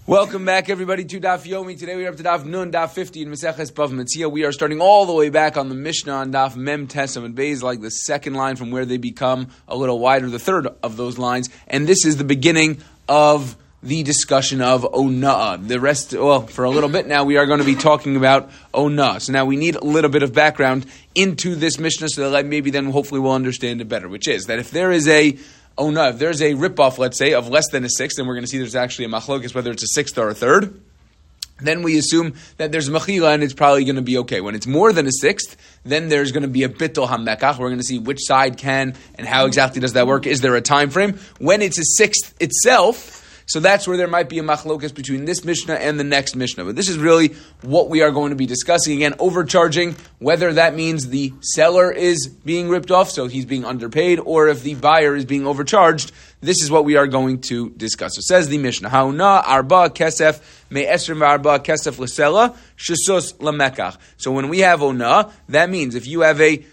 Welcome back, everybody, to Daf Yomi. Today we are up to Daf Nun, Daf 50 in Maseches Bava Metzia. We are starting all the way back on the Mishnah on Daf Mem Tesam and Beis, like the second line from where they become a little wider, the third of those lines. And this is the beginning of the discussion of Ona'ah. The rest, for a little bit now, we are going to be talking about Ona'ah. So now we need a little bit of background into this Mishnah so that maybe then hopefully we'll understand it better, which is that if there is a Ona'ah, if there's a ripoff, let's say, of less than a sixth, and we're going to see there's actually a machlokes, whether it's a sixth or a third, then we assume that there's mechila and it's probably going to be okay. When it's more than a sixth, then there's going to be a bittul hamekach. We're going to see which side can and how exactly does that work. Is there a time frame? When it's a sixth itself, so that's where there might be a machlokas between this Mishnah and the next Mishnah. But this is really what we are going to be discussing. Again, overcharging, whether that means the seller is being ripped off, so he's being underpaid, or if the buyer is being overcharged. This is what we are going to discuss. So says the Mishnah, Hauna arba kesef me esrim arba kesef l'sela shesus lamekach. So when we have ona, that means if you have a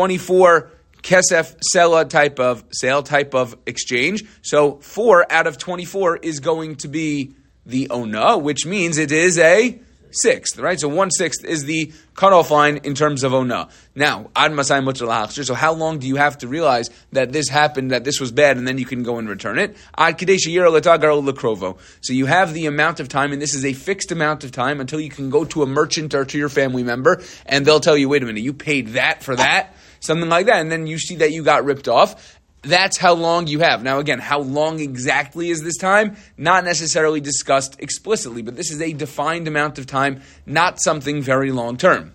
24 kesef sela type of sale, type of exchange, so 4 out of 24 is going to be the ona, which means it is a sixth, right? So 1/6 is the cutoff line in terms of ona. Now, ad masai mutzar lahachzir. So how long do you have to realize that this happened, that this was bad, and then you can go and return it? Ad kadei sheyira letagar lekrovo. So you have the amount of time, and this is a fixed amount of time until you can go to a merchant or to your family member, and they'll tell you, wait a minute, you paid that for that? Something like that, and then you see that you got ripped off. That's how long you have. Now again, how long exactly is this time? Not necessarily discussed explicitly, but this is a defined amount of time, not something very long term.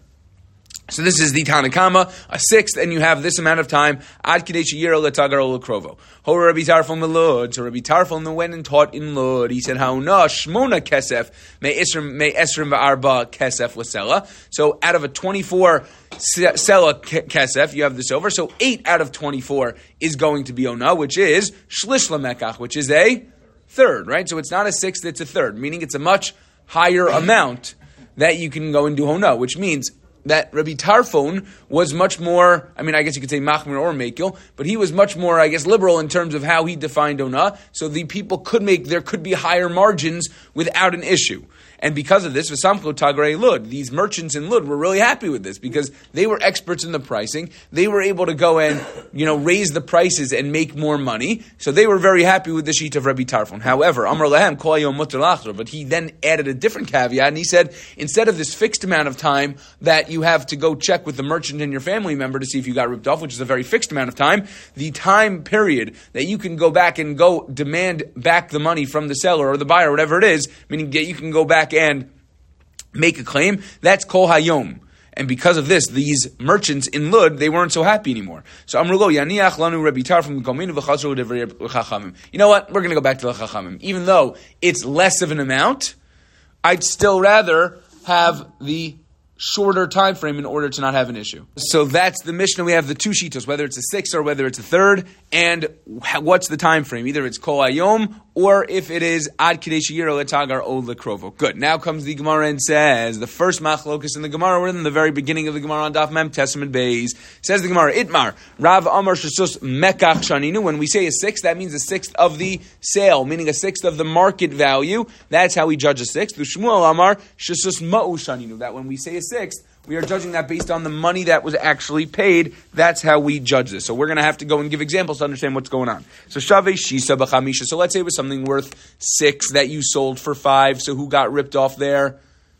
So this is the Tanakama, a sixth, and you have this amount of time. Ad kidei sheyira letagar lekrovo. Ho Rabbi Tarfon melud. So Rabbi Tarfon went and taught in Lud. He said, "Hauna shmona kesef me esrim va'arba kesef l'sela." So out of a 24 sela kesef, you have the silver. So 8 out of 24 is going to be ona, which is shlish lamekach, which is a third, right? So it's not a sixth; it's a third, meaning it's a much higher amount that you can go and do ona, which means that Rabbi Tarfon was much more, I guess you could say machmir or mekil, but he was much more, liberal in terms of how he defined ona. So the people there could be higher margins without an issue. And because of this, v'samchlo tagrei Lud, these merchants in Lud were really happy with this because they were experts in the pricing. They were able to go and, raise the prices and make more money. So they were very happy with the sheet of Rabbi Tarfon. However, Amar Lahem kol hayom mutar lachzor, but he then added a different caveat and he said, instead of this fixed amount of time that you have to go check with the merchant and your family member to see if you got ripped off, which is a very fixed amount of time, the time period that you can go back and go demand back the money from the seller or the buyer, whatever it is, meaning that you can go back and make a claim, that's kol hayom. And because of this, these merchants in Lud, they weren't so happy anymore. So Amrulo yaniach lanu Rabbi Tarfon kominu v'chazru devrei chachamim. You know what? We're going to go back to the chachamim. Even though it's less of an amount, I'd still rather have the shorter time frame in order to not have an issue. So that's the Mishnah. We have the two shitos, whether it's a sixth or whether it's a third, and what's the time frame? Either it's kol hayom or if it is ad kidei sheyira letagar o lekrovo. Good. Now comes the Gemara and says the first machlokus in the Gemara. We're in the very beginning of the Gemara on Daf Mem Tesam and Beis. Says the Gemara, Itmar Rav Amar shesus mekach shaninu. When we say a sixth, that means a sixth of the sale, meaning a sixth of the market value. That's how we judge a sixth. Shmuel Amar shesus ma'u shaninu. That when we say a sixth, we are judging that based on the money that was actually paid. That's how we judge this. So we're going to have to go and give examples to understand what's going on. So Shavei Shisa B'chamisha. So let's say it was something worth 6 that you sold for 5. So who got ripped off there?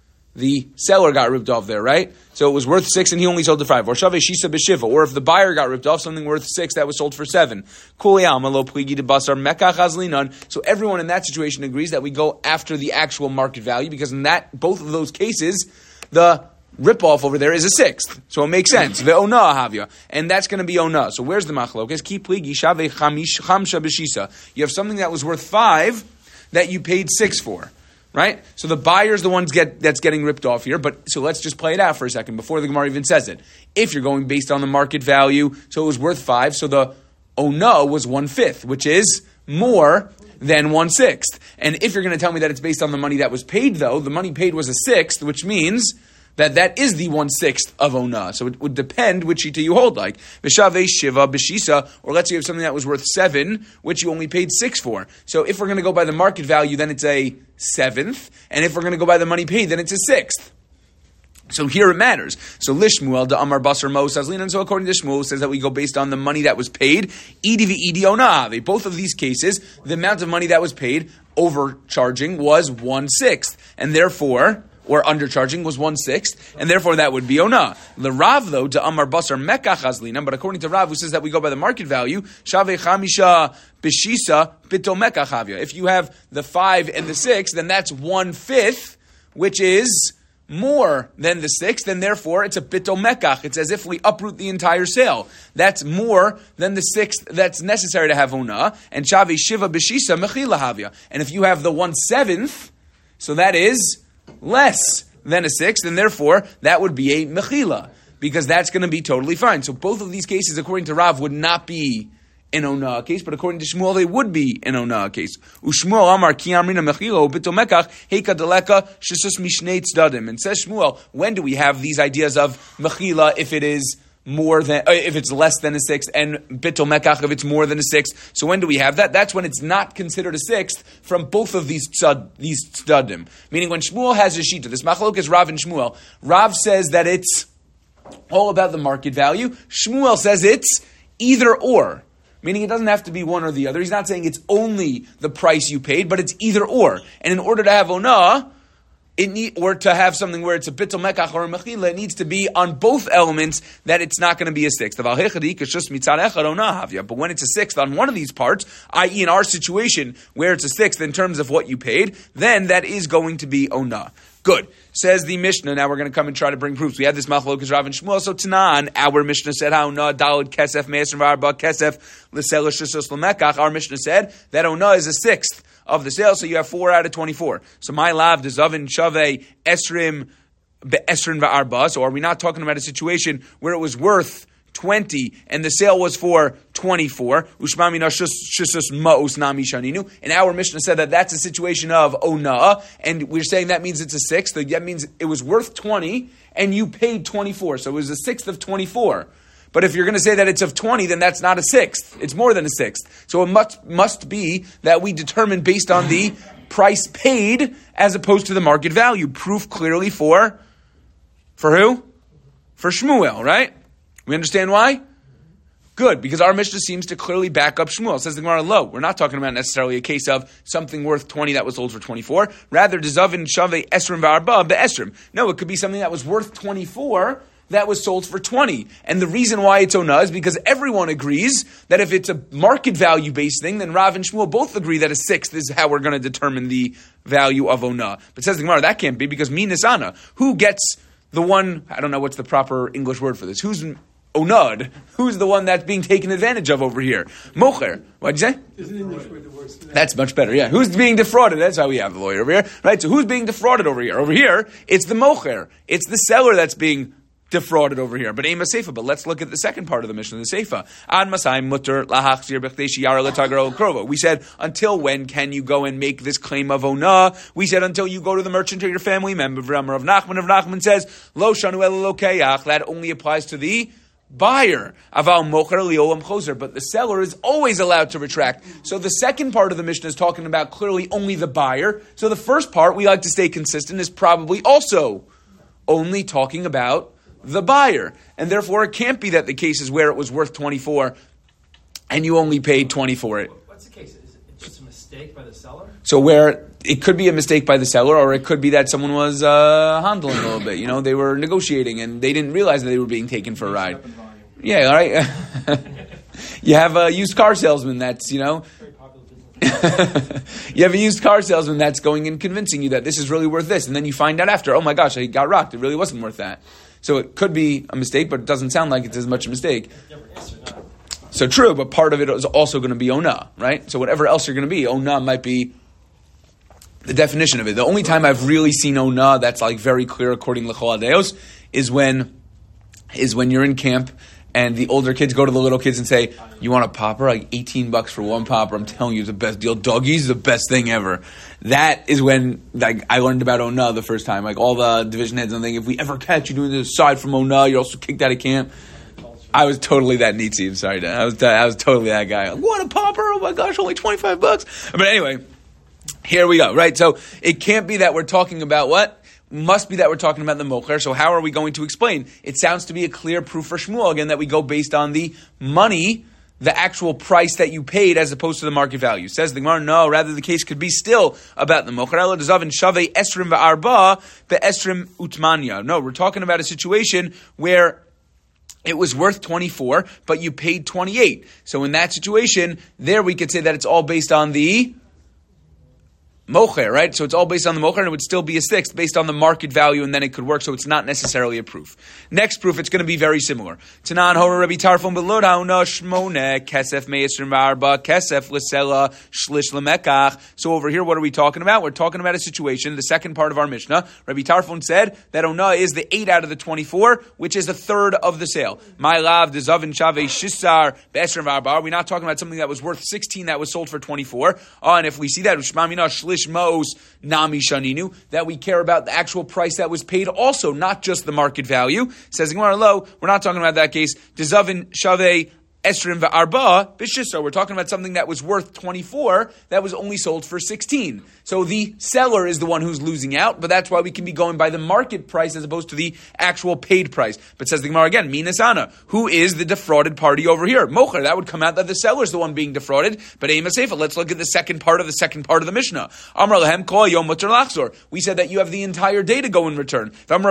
The seller got ripped off there, right? So it was worth 6 and he only sold for 5. Or Shavei Shisa B'shiva. Or if the buyer got ripped off, something worth 6 that was sold for 7. So everyone in that situation agrees that we go after the actual market value because in both of those cases, the rip-off over there is a sixth. So it makes sense. Ve'ona havya. And that's going to be ona. So where's the machlokes? Ki pligi shavei chamsha b'shisa. You have something that was worth 5 that you paid 6 for. Right? So the buyer's the one that's getting ripped off here. But so let's just play it out for a second before the Gemara even says it. If you're going based on the market value, so it was worth 5, so the ona was 1/5, which is more than 1/6. And if you're going to tell me that it's based on the money that was paid, though, the money paid was a sixth, which means that is the 1/6 of Ona. So it would depend which shita you hold like. V'shavei shiva b'shisa, or let's say you have something that was worth 7, which you only paid 6 for. So if we're going to go by the market value, then it's a 7th, and if we're going to go by the money paid, then it's a 6th. So here it matters. So Lishmuel da Amar Basar Mo Sazlin, and so according to Shmuel says that we go based on the money that was paid. Idi v'idi Ona. Both of these cases, the amount of money that was paid overcharging was 1/6, and therefore, or undercharging was 1/6, and therefore that would be Ona. The Rav though to Amar Basar Mekach Hazlina, but according to Rav who says that we go by the market value, Shavei Chamisha B'Shisa Bito Mekach Havya. If you have the 5 and the 6, then that's 1/5, which is more than the 6th, and therefore it's a bito mekach. It's as if we uproot the entire sale. That's more than the 6th that's necessary to have Ona. And Shavi Shiva B'Shisa Mechila Havya. And if you have the 1/7, so that is less than a 6th, and therefore that would be a Mechila, because that's going to be totally fine. So both of these cases, according to Rav, would not be an Ona case, but according to Shmuel, they would be an Ona case. Ushmuel Amar Ki Amrina Mechila Bito Mekach Heika Deleka Shesus Mishnei Tzdadim. And says Shmuel, when do we have these ideas of Mechila if it is more than, if it's less than a 6th, and Bito Mekach if it's more than a 6th? So when do we have that? That's when it's not considered a 6th from both of these Tzdadim. Meaning when Shmuel has a shita, this machlok is Rav and Shmuel. Rav says that it's all about the market value. Shmuel says it's either or. Meaning it doesn't have to be one or the other. He's not saying it's only the price you paid, but it's either or. And in order to have Ona, or to have something where it's a bittul mekach or a mechila, it needs to be on both elements that it's not going to be a 6th. But when it's a 6th on one of these parts, i.e. in our situation where it's a 6th in terms of what you paid, then that is going to be Ona. Good. Says the Mishnah. Now we're going to come and try to bring proofs. We had this machlokas Rav and Shmuel. So Tanan, our Mishnah said Ona dalad kesef me'esrim v'arba kesef l'sel shesuz l'mekach. Our Mishnah said that Ona is a 6th of the sale, so you have 4 out of 24. So my lav de zavin shavei esrim be'esrim v'arba. So are we not talking about a situation where it was worth 20 and the sale was for 24? And our Mishnah said that that's a situation of Ona, and we're saying that means it's a 6th. That means it was worth 20 and you paid 24. So it was a 6th of 24. But if you're going to say that it's of 20, then that's not a 6th. It's more than a 6th. So it must be that we determine based on the price paid as opposed to the market value. Proof clearly for who? For Shmuel, right? We understand why? Good, because our Mishnah seems to clearly back up Shmuel. It says the Gemara, lo, we're not talking about necessarily a case of something worth 20 that was sold for 24. Rather, dezavin shavei esrim v'arba be'esrim. No, it could be something that was worth 24 that was sold for 20. And the reason why it's Ona is because everyone agrees that if it's a market value based thing, then Rav and Shmuel both agree that a 6th is how we're going to determine the value of Ona. But says the Gemara, that can't be, because minisana, who gets the one, I don't know what's the proper English word for this, who's Onad? Who's the one that's being taken advantage of over here? Mocher. What'd you say? Isn't English word the words? That's much better, yeah. Who's being defrauded? That's how we have the lawyer over here. Right, so who's being defrauded over here? Over here, it's the mocher. It's the seller that's being defrauded over here. But Ema Seifa. But let's look at the second part of the Mishnah, the Seifa. Ad Masai Mutter Lahachzir Bechdeshi Yara Letagro Krovo. We said, until when can you go and make this claim of Ona? We said, until you go to the merchant or your family member. Of Nachman says, Lo Shanu Ela Lo Keach. That only applies to the buyer. Aval mocher liolam choser. But the seller is always allowed to retract. So the second part of the Mishnah is talking about clearly only the buyer. So the first part, we like to stay consistent, is probably also only talking about the buyer. And therefore it can't be that the case is where it was worth 24 and you only paid 20 for it. What's the case? Is it just a mistake by the seller? So where it could be a mistake by the seller, or it could be that someone was handling a little bit. You know, they were negotiating and they didn't realize that they were being taken for a ride. Yeah, all right. You have a used car salesman that's, you know, Very popular business. you have a used car salesman that's going and convincing you that this is really worth this, and then you find out after, oh my gosh, I got rocked. It really wasn't worth that. So it could be a mistake, but it doesn't sound like it's as much a mistake. So true, but part of it is also going to be Ona, right? So whatever else you're going to be, Ona might be the definition of it. The only time I've really seen Ona that's like very clear according to Chol Hadeos is when you're in camp and the older kids go to the little kids and say, "You want a popper? Like $18 for one popper. I'm telling you, it's the best deal. Doggies, the best thing ever." That is when I learned about Ona the first time. Like all the division heads, and thinking, if we ever catch you doing this aside from Ona, you're also kicked out of camp. I was totally that Nitzi. I'm sorry, Dan. I was totally that guy. Like, what a popper! Oh my gosh, only $25. But anyway, here we go. Right, so it can't be that we're talking about what. Must be that we're talking about the mocher. So how are we going to explain? It sounds to be a clear proof for Shmuel, again, that we go based on the money, the actual price that you paid as opposed to the market value. Says the Gemara, no, rather the case could be still about the mocher. Ela d'zavin shavei esrim v'arba be'esrim utmanya. No, we're talking about a situation where it was worth 24, but you paid 28. So in that situation, there we could say that it's all based on the mocher, right? So it's all based on the mocher, and it would still be a sixth based on the market value, and then it could work. So it's not necessarily a proof. Next proof, it's going to be very similar. Tanan hora Rabbi Tarfon belod hauna shmone kesef me'esrim v'arba kesef l'sela shlish lemekach. So over here, what are we talking about? We're talking about a situation. The second part of our Mishnah, Rabbi Tarfon said that ona is the 8 out of the 24, which is a third of the sale. My lav dezavin shavei shisar be'esrim v'arba. Are we not talking about something that was worth 16 that was sold for 24? And if we see that ushmamina shlish Mos Nami Shaninu, that we care about the actual price that was paid also, not just the market value. Says Gemara Lo, we're not talking about that case. Dezavin Shavei Esrim v'arba b'shisar. We're talking about something that was worth 24 that was only sold for 16. So the seller is the one who's losing out, but that's why we can be going by the market price as opposed to the actual paid price. But says the Gemara again, Minasana, who is the defrauded party over here? Mocher, that would come out that the seller is the one being defrauded. But Ema Seifa, let's look at the second part of the Mishnah. Amar Lahem Kol Yom Mutar Lachzor. We said that you have the entire day to go and return. And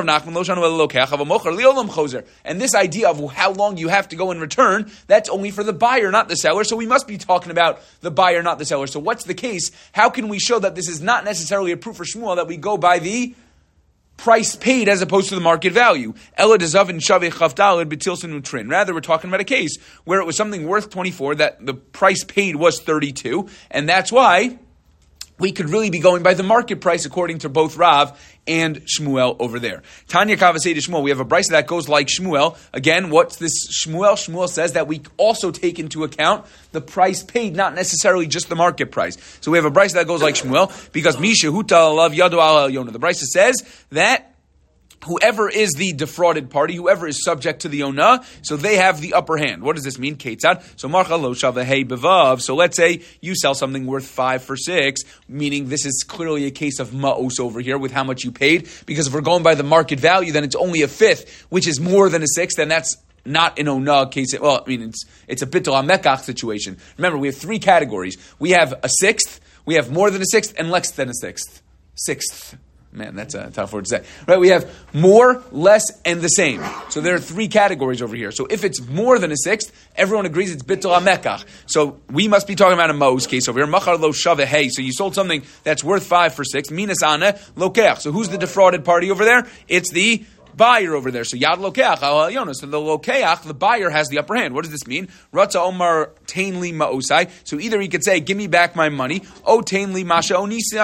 this idea of how long you have to go and return, that's only for the buyer, not the seller. So we must be talking about the buyer, not the seller. So what's the case? How can we show that this is not necessarily a proof for Shmuel, that we go by the price paid as opposed to the market value? Ela dezavin shavei chavdalid b'tilsin utrin. Rather, we're talking about a case where it was something worth 24 that the price paid was 32, and that's why we could really be going by the market price according to both Rav and Shmuel over there. Tanya Kavasei to Shmuel. We have a brisa that goes like Shmuel. Again, what's this Shmuel? Shmuel says that we also take into account the price paid, not necessarily just the market price. So we have a brisa that goes like Shmuel because Misha Huta Alav Yadu Al Yonah. The brisa says that whoever is the defrauded party, whoever is subject to the Ona, so they have the upper hand. What does this mean? Ketzad. So Marcha Lo Shaveh Bevav. So let's say you sell something worth 5 for 6, meaning this is clearly a case of Ma'os over here with how much you paid. Because if we're going by the market value, then it's only a fifth, which is more than a sixth, and that's not an Ona case. Well, I mean, it's a Bittul HaMekach situation. Remember, we have 3 categories. We have a sixth, we have more than a sixth, and less than a sixth. Sixth. Man, that's a tough word to say. Right, we have more, less, and the same. So there are 3 categories over here. So if it's more than a sixth, everyone agrees it's bittul hamekach. So we must be talking about a Mos case over here. Machar lo shaveh. So you sold something that's worth 5 for 6. Minas ane lokeach. So who's the defrauded party over there? It's the buyer over there. So Yad Lokeach al Yonah. So the Lokeach, the buyer, has the upper hand. What does this mean? Ratza Omar Tainli Ma'osai. So either he could say, give me back my money, O Tainli Masha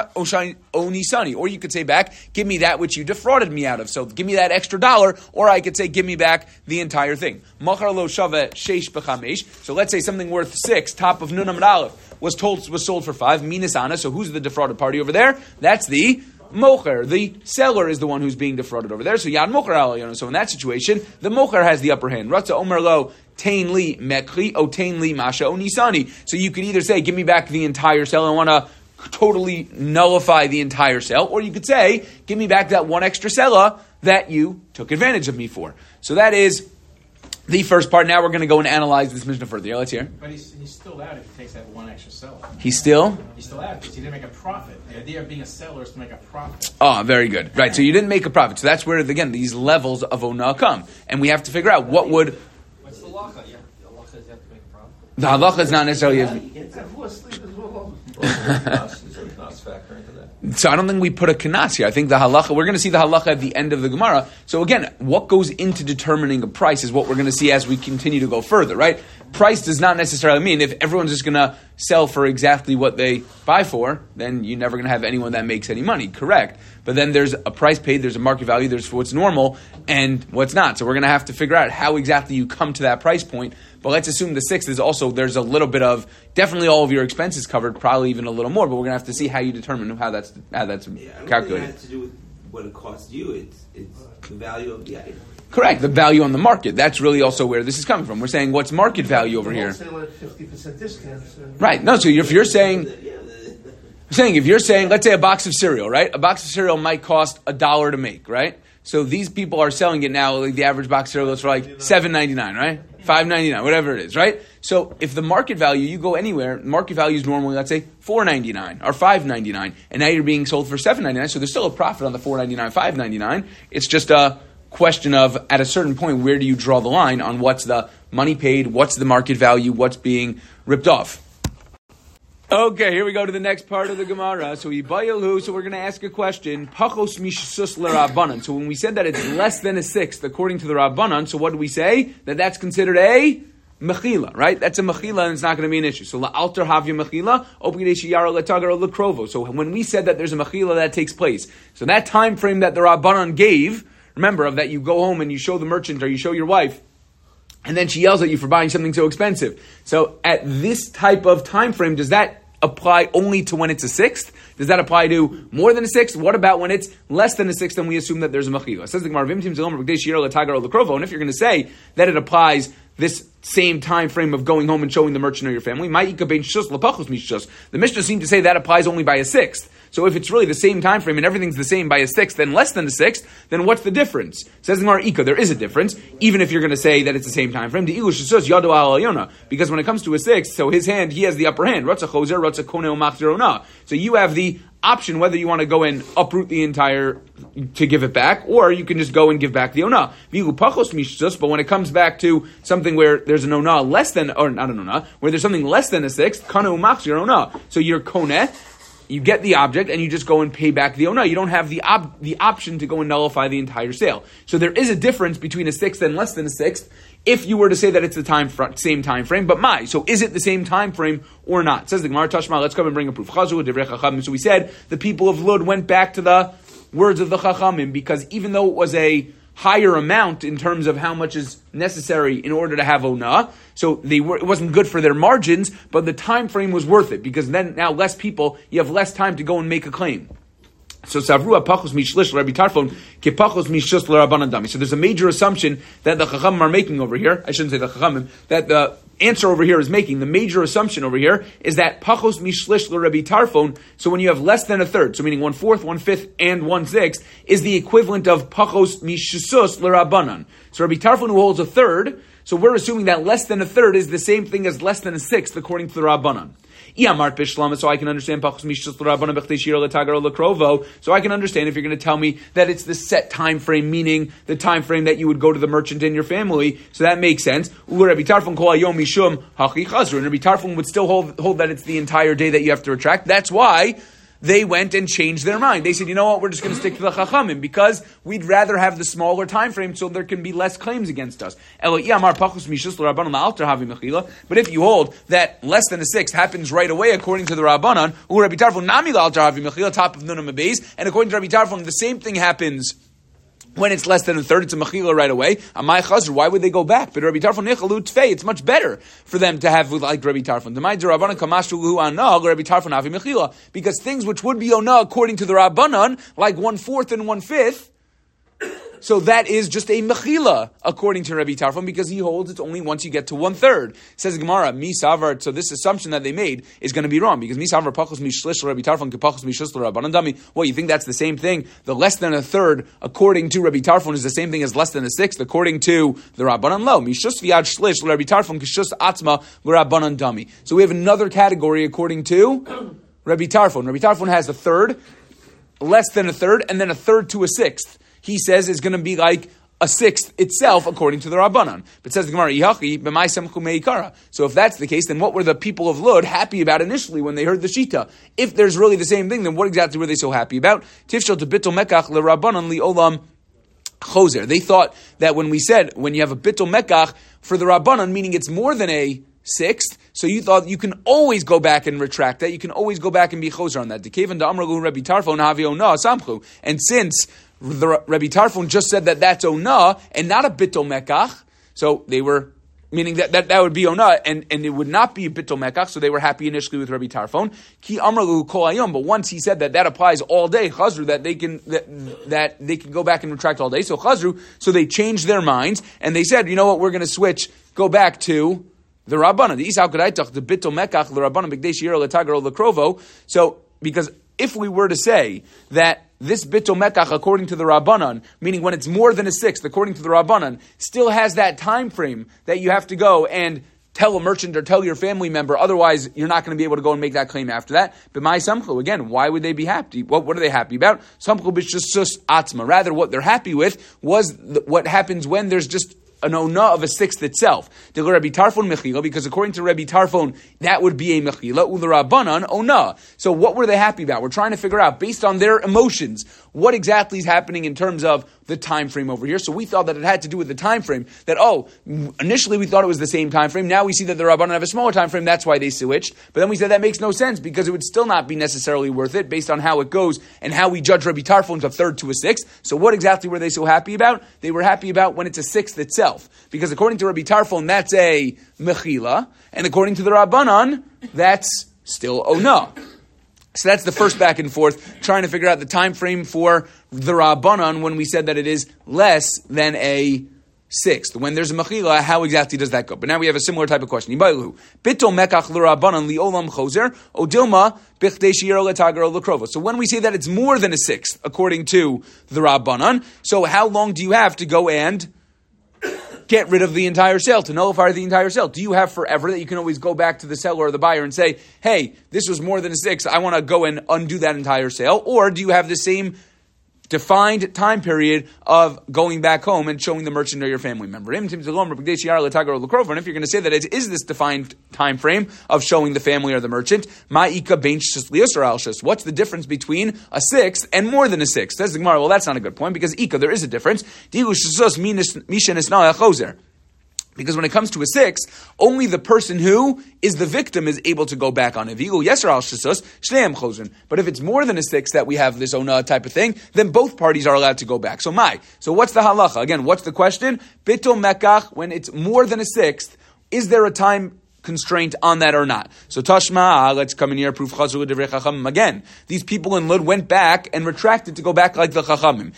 Onisani. Or you could say back, give me that which you defrauded me out of. So give me that extra $1. Or I could say, give me back the entire thing. Machar lo shave sheish b'chamesh. So let's say something worth 6, top of Nun Amud Aleph, was sold for 5, Minas Ana. So who's the defrauded party over there? That's the Mocher. The seller is the one who's being defrauded over there. So Yad Mocher al. So in that situation, the Mocher has the upper hand. Ratza Omer Lo Tain Li Mekri O Tain Li Masha Onisani. So you could either say, give me back the entire sale. I want to totally nullify the entire sale. Or you could say, give me back that one extra seller that you took advantage of me for. So that is the first part. Now we're going to go and analyze this Mishnah further. Yeah, let's hear. But he's still out if he takes that one extra seller. He's still out because he didn't make a profit. The idea of being a seller is to make a profit. Oh, very good. Right, so you didn't make a profit. So that's where, again, these levels of Ona come. And we have to figure out what would... What's the halacha? Yeah, the halacha is you have to make a profit. The halacha is not necessarily... So I don't think we put a kanas here. I think the halacha, we're going to see the halacha at the end of the Gemara. So again, what goes into determining a price is what we're going to see as we continue to go further, right? Price does not necessarily mean if everyone's just going to sell for exactly what they buy for, then you're never going to have anyone that makes any money. Correct. But then there's a price paid, there's a market value, there's what's normal and what's not. So we're going to have to figure out how exactly you come to that price point. But let's assume the sixth is also, there's a little bit of, definitely all of your expenses covered, probably even a little more, but we're going to have to see how you determine how that's calculated. It has to do with what it costs you. It's the value of the item. Correct, the value on the market. That's really also where this is coming from. We're saying what's market value over here. Like 50% discount. Right, no, so if you're saying, let's say a box of cereal, right? A box of cereal might cost $1 to make, right? So these people are selling it now, like the average box of cereal is for like $7.99, right? $5.99, whatever it is, right? So if the market value, you go anywhere, market value is normally, let's say, $4.99 or $5.99, and now you're being sold for $7.99, so there's still a profit on the $4.99, $5.99. It's just a question of, at a certain point, where do you draw the line on what's the money paid, what's the market value, what's being ripped off. Okay, here we go to the next part of the Gemara. So we're going to ask a question. Pachos mishsus l'Rabbanan. So when we said that it's less than a sixth, according to the Rabbanan, so what do we say? That's considered a mechila, right? That's a mechila and it's not going to be an issue. So la'alter havya mechila, opgidei sheyara letagar lekrovo. So when we said that there's a mechila that takes place, so that time frame that the Rabbanan gave, remember, of that you go home and you show the merchant or you show your wife, and then she yells at you for buying something so expensive. So at this type of time frame, does that apply only to when it's a sixth? Does that apply to more than a sixth? What about when it's less than a sixth and we assume that there's a mechila? Says the Gemara, and if you're going to say that it applies this same time frame of going home and showing the merchant or your family, the Mishnah seemed to say that applies only by a sixth. So if it's really the same time frame and everything's the same by a sixth and less than a sixth, then what's the difference? Says the Gemara, there is a difference, even if you're going to say that it's the same time frame. Because when it comes to a sixth, so his hand, he has the upper hand. So you have the option whether you want to go and uproot the entire to give it back, or you can just go and give back the ona. But when it comes back to something where there's an ona less than, or not an ona, where there's something less than a sixth, so you're koneh, you get the object and you just go and pay back the ona. You don't have the option to go and nullify the entire sale. So there is a difference between a sixth and less than a sixth if you were to say that it's the same time frame. But so is it the same time frame or not? It says the Gemara, Tashma, let's come and bring a proof. So we said the people of Lud went back to the words of the Chachamim because even though it was a higher amount in terms of how much is necessary in order to have ona, so it wasn't good for their margins, but the time frame was worth it because then now less people, you have less time to go and make a claim. So Savrua Pachos Mishlish Rabbi Tarfon Ke Pachos Mishus L'Rabbanan Dami. So there's a major assumption that the Chachamim are making over here. I shouldn't say the Chachamim, that the answer over here is making. The major assumption over here is that Pachos Mishlish L'Rabbi Tarfon, so when you have less than a third, so meaning 1/4, 1/5, and 1/6, is the equivalent of Pachos Mishusus L'Rabbanan. So Rabbi Tarfon who holds a third, so we're assuming that less than a third is the same thing as less than a sixth according to the Rabbanan. So I can understand so I can understand if you're going to tell me that it's the set time frame, meaning the time frame that you would go to the merchant and your family. So that makes sense. And Rabbi Tarfon would still hold that it's the entire day that you have to retract. That's why they went and changed their mind. They said, you know what, we're just going to stick to the Chachamim because we'd rather have the smaller time frame so there can be less claims against us. But if you hold that less than a sixth happens right away according to the Rabbanan, top of Nunam Abayz, and according to Rabbi Tarfon, the same thing happens when it's less than a third, it's a mechila right away. Amai chazr, why would they go back? But Rabbi Tarfon nichalu tfei. It's much better for them to have like Rabbi Tarfon. Because things which would be ona according to the Rabbanan, like 1/4 and 1/5, so that is just a mechila according to Rabbi Tarfon because he holds it's only once you get to 1/3. Says Gemara, mi savar. So this assumption that they made is going to be wrong because mi savar pachos mishlish Rabbi Tarfon ke pachos mishus Rabbanan dami. Well, you think that's the same thing? The less than a third according to Rabbi Tarfon is the same thing as less than a sixth according to the Rabbanan. Lo mishus viad shlish Rabbi Tarfon kishus atzma Rabbanan dami. So we have another category according to Rabbi Tarfon. Rabbi Tarfon has a third, less than a third, and then a third to a sixth. He says is going to be like a sixth itself according to the Rabbanan. But says the Gemara, so if that's the case, then what were the people of Lud happy about initially when they heard the Shita? If there's really the same thing, then what exactly were they so happy about? Tifshel to bittul mekach le Rabbanan li olam choser. They thought that when we said, when you have a bittul mekach for the Rabbanan, meaning it's more than a sixth, so you thought you can always go back and retract that. You can always go back and be choser on that. And since the Rabbi Tarfon just said that that's onah and not a bittul mekach, so they were meaning that would be onah and it would not be a bittul mekach, so they were happy initially with Rabbi Tarfon. Ki amralu kol hayom, but once he said that applies all day, chazru, that they can go back and retract all day. So chazru, so they changed their minds and they said, you know what, we're going to switch, go back to the Rabbanan. The Isau Kadaitach, the bittul mekach, the Rabbanan b'gdei sheyir letagar lekrovo. So because if we were to say that this bittul mekach, according to the Rabbanan, meaning when it's more than a sixth, according to the Rabbanan, still has that time frame that you have to go and tell a merchant or tell your family member, otherwise you're not going to be able to go and make that claim after that. But my samchu, again, why would they be happy? What are they happy about? Samchu b'shus atzma. Rather, what they're happy with was what happens when there's just an onah of a sixth itself. Rabbi Tarfon mechila, because according to Rabbi Tarfon, that would be a mechila. Rabbanan onah. So what were they happy about? We're trying to figure out, based on their emotions, what exactly is happening in terms of the time frame over here. So we thought that it had to do with the time frame. That initially we thought it was the same time frame. Now we see that the Rabbanan have a smaller time frame. That's why they switched. But then we said that makes no sense because it would still not be necessarily worth it based on how it goes and how we judge Rabbi Tarfon a third to a sixth. So what exactly were they so happy about? They were happy about when it's a sixth itself. Because according to Rabbi Tarfon, that's a mechila, and according to the Rabbanan, that's still onah. So that's the first back and forth, trying to figure out the time frame for the Rabbanan when we said that it is less than a sixth. When there's a mechila, how exactly does that go? But now we have a similar type of question. Bittul mekach l'Rabbanan li'olam choser, odilma b'chdei sheyiro letagar l'krovo. So when we say that it's more than a sixth, according to the Rabbanan, so how long do you have to go and get rid of the entire sale, to nullify the entire sale? Do you have forever that you can always go back to the seller or the buyer and say, hey, this was more than a six, I want to go and undo that entire sale? Or do you have the same defined time period of going back home and showing the merchant or your family member? And if you're going to say that it is this defined time frame of showing the family or the merchant, what's the difference between a sixth and more than a sixth? Says the Gemara, well, that's not a good point, because there is a difference. Because when it comes to a sixth, only the person who is the victim is able to go back on it. But if it's more than a sixth that we have this onah type of thing, then both parties are allowed to go back. So what's the halacha? Again, what's the question? Bittul mekach, when it's more than a sixth, is there a time constraint on that or not? So Tashma, let's come in here, proof Chazru Divrei Chachamim again. These people in Lud went back and retracted to go back like the Chachamim.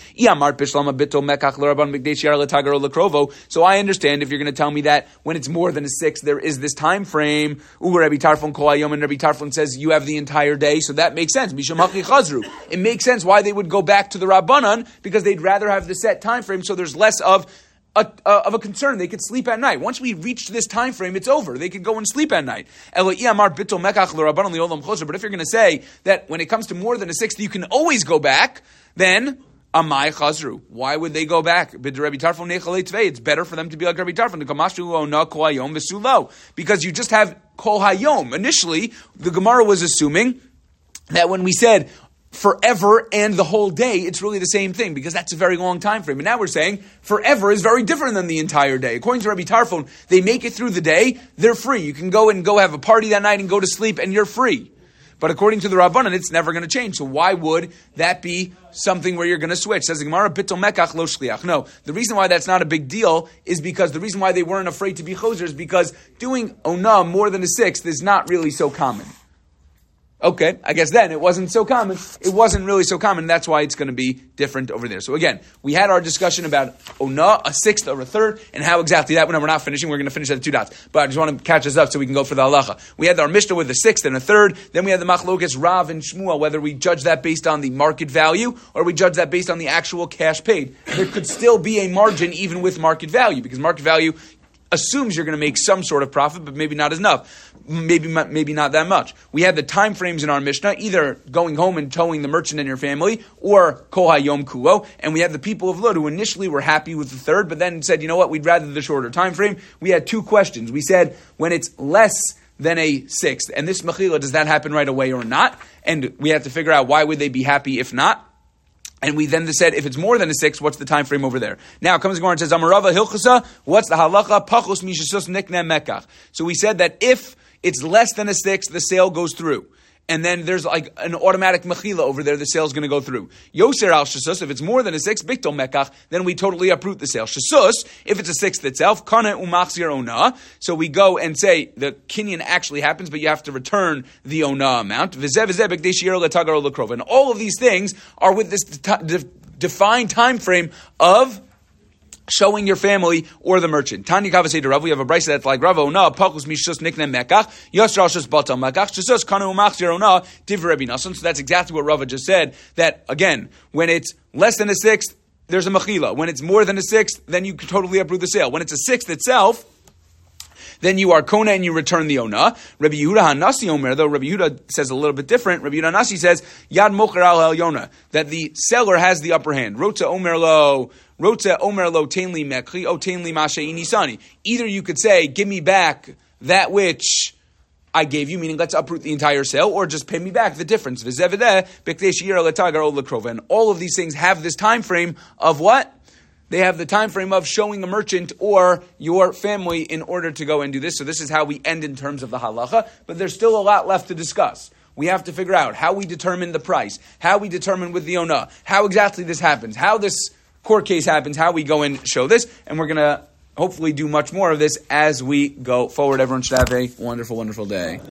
So I understand if you're going to tell me that when it's more than a sixth, there is this time frame. Rabbi Tarfon Kol Hayom, and Rabbi Tarfon says you have the entire day, so that makes sense. It makes sense why they would go back to the Rabbanan, because they'd rather have the set time frame, so there's less of a concern. They could sleep at night. Once we reach this time frame, it's over. They could go and sleep at night. But if you're going to say that when it comes to more than a sixth, you can always go back, then Amai Chazru. Why would they go back? It's better for them to be like Rabbi Tarfon. Because you just have Kol Hayom. Initially, the Gemara was assuming that when we said forever and the whole day, it's really the same thing, because that's a very long time frame. And now we're saying forever is very different than the entire day. According to Rabbi Tarfon, they make it through the day, they're free. You can go have a party that night and go to sleep, and you're free. But according to the Rabbanan, it's never going to change. So why would that be something where you're going to switch? Says the Gemara, bittul mekach lo shliach. No, the reason why that's not a big deal is because the reason why they weren't afraid to be choser is because doing onah more than a sixth is not really so common. Okay, I guess then it wasn't so common. It wasn't really so common. That's why it's going to be different over there. So again, we had our discussion about onah, a sixth or a third, and how exactly that. When we're not finishing, we're going to finish at the two dots. But I just want to catch us up so we can go for the halacha. We had our Mishnah with a sixth and a third. Then we had the machlokes Rav and Shmuel, whether we judge that based on the market value or we judge that based on the actual cash paid. There could still be a margin even with market value, because market value assumes you're going to make some sort of profit, but maybe not enough. Maybe not that much. We had the time frames in our Mishnah, either going home and towing the merchant and your family, or Kol Hayom Kulo. And we had the people of Lud who initially were happy with the third, but then said, you know what, we'd rather the shorter time frame. We had two questions. We said, when it's less than a sixth, and this mechila, does that happen right away or not? And we have to figure out why would they be happy if not? And we then said, if it's more than a 6, what's the time frame over there? Now it comes Gemara and says, Amarava Hilchasa, what's the halacha? Pachos mishasus nikne mekach. So we said that if it's less than a 6, the sale goes through. And then there's like an automatic mechila over there, the sale's going to go through. Yoser al shasus, if it's more than a 6, bikto mekach, then we totally uproot the sale. Shasus, if it's a 6th itself, kana umachzir ona. So we go and say the kinyan actually happens, but you have to return the ona amount. And all of these things are with this defined time frame of showing your family or the merchant. Tanya Kavasei Rav, we have a brisa that's like Rav Ona, Pachus Mishus Niknem Mekach, Yosra Shus Batal Mekach, Shasus Kanu Machzir Ona, Div Rabbi Nasan. So that's exactly what Rava just said, that again, when it's less than a 6th, there's a mechila. When it's more than a 6th, then you can totally uproot the sale. When it's a 6th itself, then you are kona and you return the ona. Rabbi Yehuda Hanasi Omer, though Rabbi Yehuda says a little bit different. Rabbi Yehuda Hanasi says, Yad Mocher al Yona, that the seller has the upper hand. Rotza Omer lo tainli mekri, o tainli mashe inisani. Either you could say, give me back that which I gave you, meaning let's uproot the entire sale, or just pay me back the difference. And all of these things have this time frame of what? They have the time frame of showing a merchant or your family in order to go and do this. So this is how we end in terms of the halacha. But there's still a lot left to discuss. We have to figure out how we determine the price, how we determine with the ona, how exactly this happens, how this court case happens, how we go and show this. And we're going to hopefully do much more of this as we go forward. Everyone should have a wonderful, wonderful day.